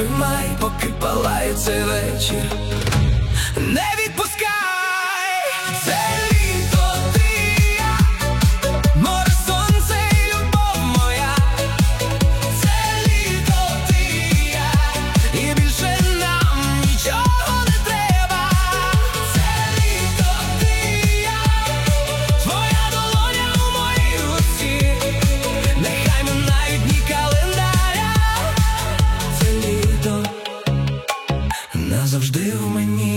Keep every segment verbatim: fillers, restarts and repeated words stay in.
тримай, поки палає цей вечір. Не відпускай, це літо, ти і я, море, сонце і любов моя. Це літо, ти і я, і більше нам нічого не треба. Це літо, ти і я, твоя долоня у моїй руці, нехай минають дні календаря. Це літо назавжди в мені.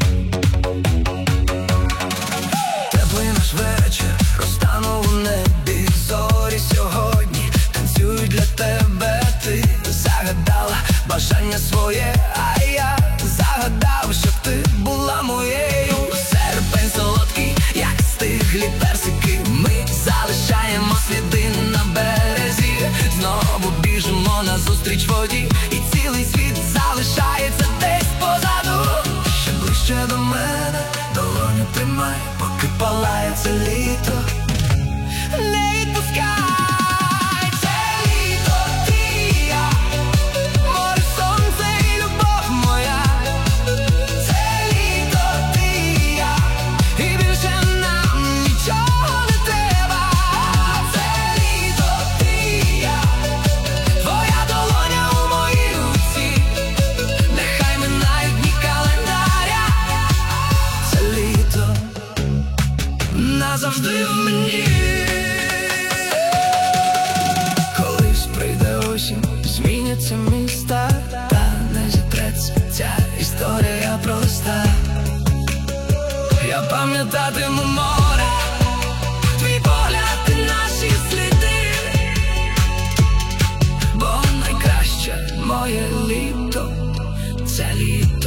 Теплий наш вечір, розтанув у небі зорі сьогодні танцюють для тебе. Ти загадала бажання своє, а я загадав, щоб ти була моєю. Серпень солодкий, як стиглі персики, ми залишаємо сліди на березі. Знову біжимо назустріч воді, і цілий світ залишається десь позаду. Ще ближче до мене, долоню тримай, поки палає це літо. Не відпускай, це літо, ти і я, море, сонце і любов моя. Це літо, ти і я, і більше нам нічого не треба. Це літо, ти і я, твоя долоня у моїй руці, нехай минають дні календаря. Це літо назавжди в мені. Колись прийде осінь, зміняться міста, та не зітреться ця історія проста. Я пам'ятатиму море, твій погляд і наші сліди, бо найкраще моє літо — це літо.